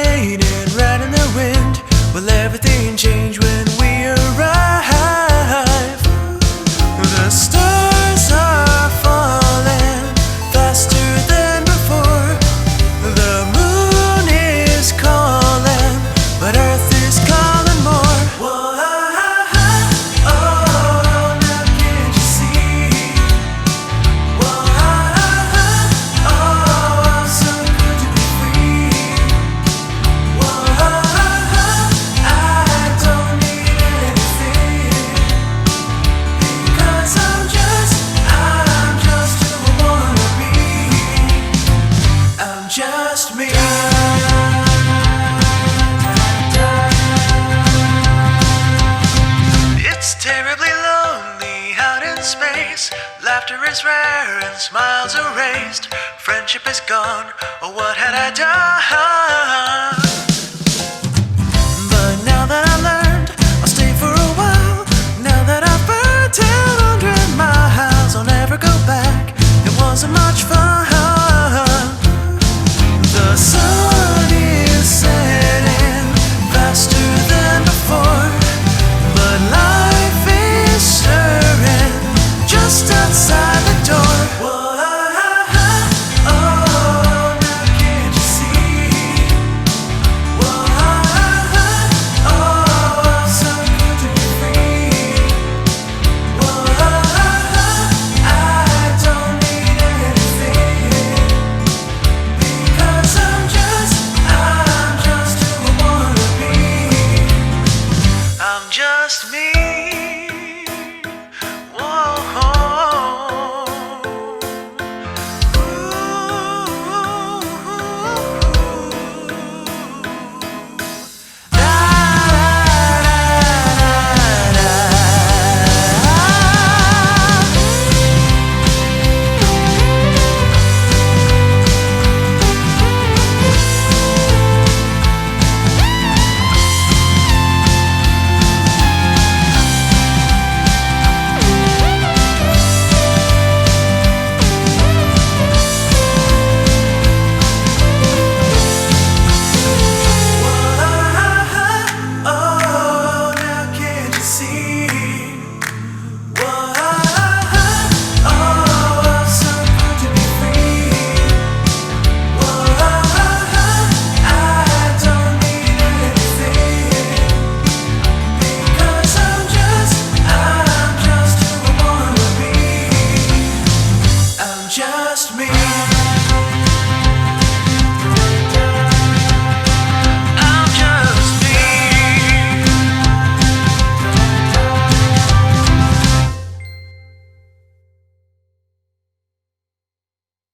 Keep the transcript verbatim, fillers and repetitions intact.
rain and riding the wind. Will everything change when we arrive? The stars are falling faster than before. The moon is calling, but Earth is calling more. Whoa, oh, now can't you see? Whoa, oh, so good to be free. Whoa, I don't need anything, because I'm just, I'm just who I wanna be. I'm just me. It's terribly lonely out in space. Laughter is rare and smiles erased. Friendship is gone, or what had I done?